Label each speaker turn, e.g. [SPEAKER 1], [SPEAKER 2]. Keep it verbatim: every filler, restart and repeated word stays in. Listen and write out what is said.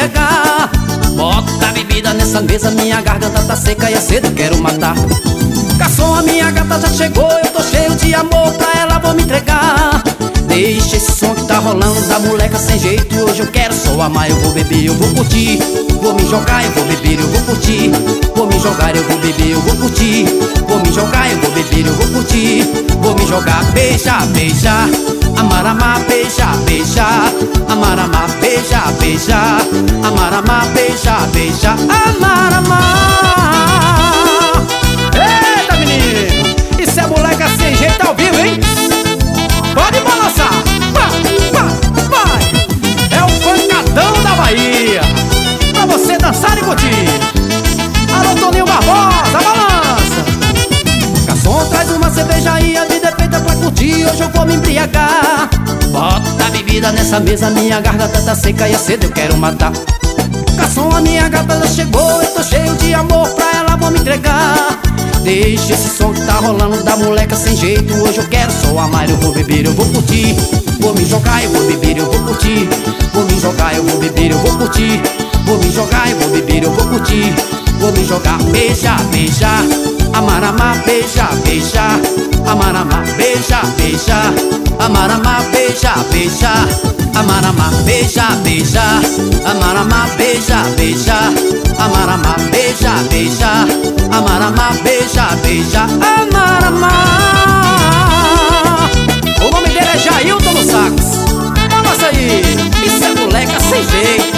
[SPEAKER 1] embriagar. Bota a bebida nessa mesa, minha garganta tá seca e a sede eu quero matar. Garçom, a minha gata já chegou, eu tô cheio de amor, pra ela vou me entregar. Deixa esse som que tá rolando da moleca sem jeito, hoje eu quero só amar. Eu vou beber, eu vou curtir, vou me jogar, eu vou beber, eu vou curtir. Vou me jogar, eu vou beber, eu vou curtir. Vou me jogar, eu vou beber, eu vou curtir. Vou me jogar, beija, beija, amar, amar, beija, beija, amar, amar, beija, beija, amar, amar, beija, beija, amar, amar. Eita, menino, isso é moleca sem jeito ao vivo, hein? Pode balançar, vai, vai, vai. É o pancadão da Bahia, pra você dançar e curtir. Alô, Toninho Barbosa, balança. Garçom, traz uma cerveja aí, a vida é feita pra curtir, hoje eu vou me embriagar. Bota a bebida nessa mesa, minha garganta tá seca e a sede eu quero matar. Garçom, a minha gata já chegou, eu tô cheio de amor, pra ela vou me entregar. Deixa esse som que tá rolando da moleca sem jeito, hoje eu quero só amar. Eu vou beber, eu vou curtir. Vou me jogar, eu vou beber, eu vou curtir. Vou me jogar, eu vou beber, eu vou curtir. Vou me jogar, eu vou beber, eu vou curtir. Vou me jogar, beija, beija, amar, amar, beija, beija, amar, amar, beija, beija, amar, amar, beija, beija, amar, amar, beija, beija, amar, amar, beija, beija, amar, amar, beija, beija, amar, amar, beija, beija, amar, amar. O nome dele é Jailton no sax. Balança aí, isso é moleca sem jeito.